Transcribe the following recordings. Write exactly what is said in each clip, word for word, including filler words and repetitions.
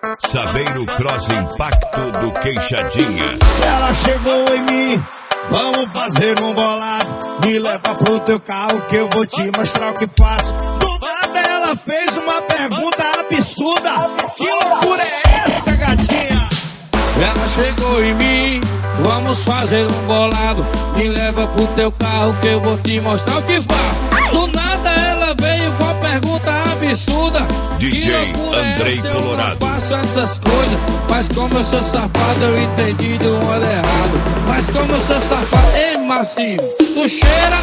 Saveiro Cross Impacto do Queixadinha. Ela chegou em mim, vamos fazer um bolado. Me leva pro teu carro que eu vou te mostrar o que faço. Do nada ela fez uma pergunta absurda. Que loucura é essa, gatinha? Ela chegou em mim, vamos fazer um bolado. Me leva pro teu carro que eu vou te mostrar o que faço. Do nada ela veio com a pergunta absurda. D J Andrei é Colorado. Eu não faço essas coisas, mas como eu sou safado eu entendi do modo errado. Mas como eu sou safado, ei Marcinho, tu cheira?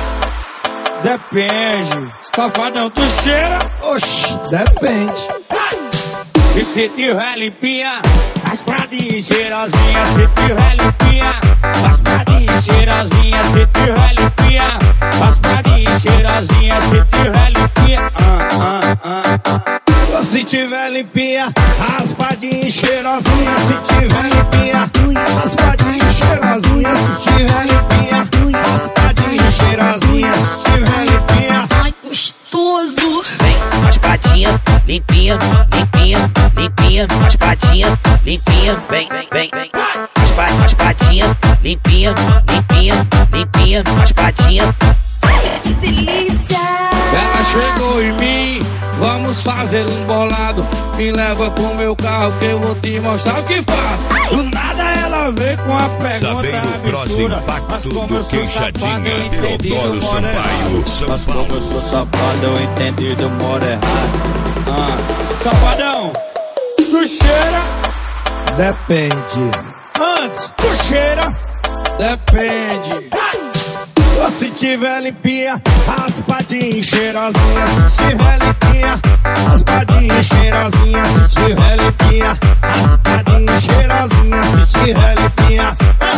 Depende. Safadão, tu cheira? Oxi, depende. E se tiver limpinha, raspadinha cheirosinha. Se tiver limpinha, raspadinha cheirosinha. Se tiver limpinha, raspadinha cheirosinha. Se tiver limpinha, ah, ah, ah. Se tiver limpinha, raspadinha cheirosinha. Se tiver limpinha, raspadinha cheirosinha. Se tiver limpinha, raspadinha cheirosinha. Se tiver limpinha, ai gostoso. Vem, raspadinha, limpinha, limpinha, limpinha, raspadinha, limpinha, vem, vem, vem, vem. Raspa, raspadinha, limpinha, limpinha, limpinha, raspadinha. Que delícia! Ela chegou em mim, vamos fazer um bolado. Me leva pro meu carro que eu vou te mostrar o que faço. Do nada ela veio com a pergunta Saveiro Cross absurda. Impacto do Queixadinha. Teodoro Sampaio, São Mas como Paulo. eu sou safado eu entendi do modo errado. Ah, safadão, tu cheira? depende. Antes, tu cheira. Depende. Se tiver limpinha, raspadinha cheirosinha. Se tiver limpinha, raspadinha cheirosinha. Se tiver limpinha, raspadinha cheirosinha. Se tiver limpinha,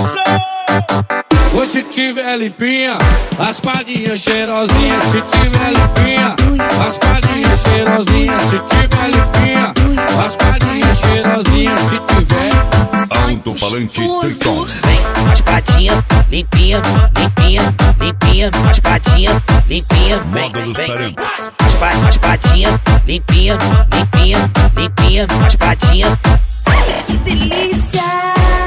Ou se tiver limpinha, raspadinha cheirosinha. Se tiver limpinha, raspadinha cheirosinha. Se tiver limpinha, raspadinha cheirosinha. Se tiver Alto-falante Triton. Vem, raspadinha, limpinha, limpinha, limpinha, raspadinha, limpinha, vem, Módulos vem, vem. Tarancos. Raspa, raspadinha, limpinha, limpinha, limpinha, raspadinha. Que delícia!